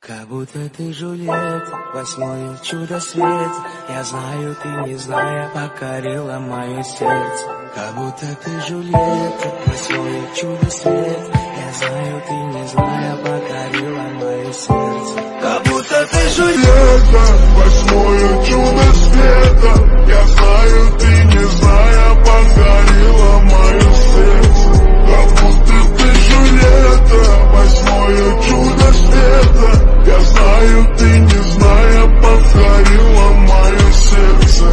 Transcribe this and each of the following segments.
Как будто ты Джульетта, восьмое чудо света. Я знаю, ты не зная, покорила мое сердце. Как будто ты Джульетта, восьмое чудо света. Я знаю, ты не зная, покорила мое сердце. Как будто ты Джульетта, восьмое чудо света. Я знаю, ты не зная, покорила мое сердце. Как будто ты Джульетта, восьмое чудо света. Я знаю, ты не зная, покорила мое сердце.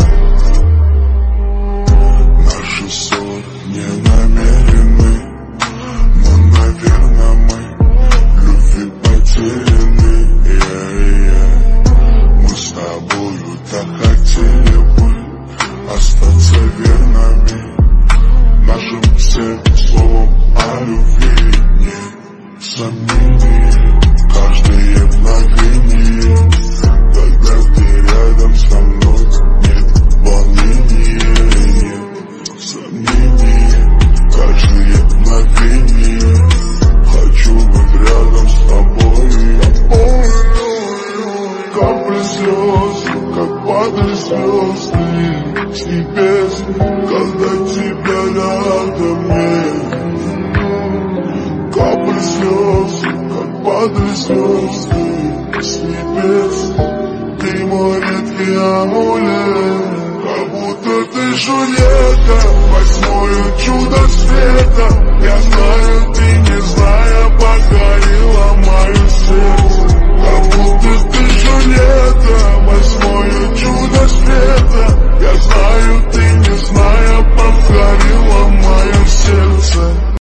Наши ссоры не намерены, но, наверное, мы любви потеряны. Мы с тобою так хотели бы остаться верными нашим всем словом о любви. Нет сомнений, каждое мгновение, когда ты рядом со мной, нет волнения, нет сомнений, каждое мгновение, хочу быть рядом с тобой. Капли слез, как падали звезды с небес, когда тебя рядом нет. Капли слез, как падали звезды с небес, ты мой редкий амулет. Как будто ты Джульетта, восьмое чудо света. Я знаю,